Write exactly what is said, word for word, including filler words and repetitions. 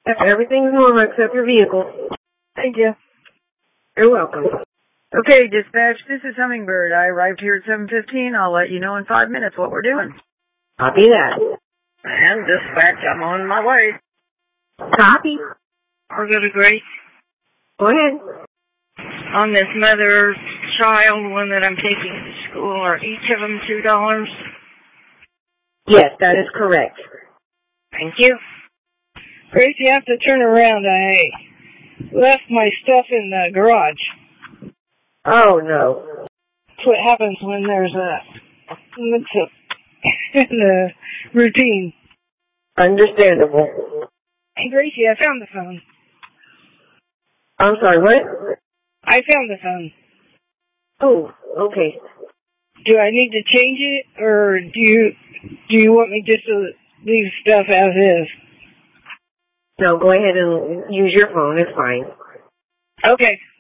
Everything's normal except your vehicle. Thank you. You're welcome. Okay, dispatch, this is Hummingbird. I arrived here at seven fifteen. I'll let you know in five minutes what we're doing. Copy that. And dispatch, I'm on my way. Copy. We're going to Grace. Go ahead. On this mother-child one that I'm taking to school, are each of them two dollars? Yes, that is correct. Thank you. Grace, you have to turn around. I left my stuff in the garage. Oh, no. That's what happens when there's a mix-up in the routine. Understandable. Hey, Gracie, I found the phone. I'm sorry, what? I found the phone. Oh, okay. Do I need to change it, or do you do you want me just to leave stuff as is? No, go ahead and use your phone. It's fine. Okay.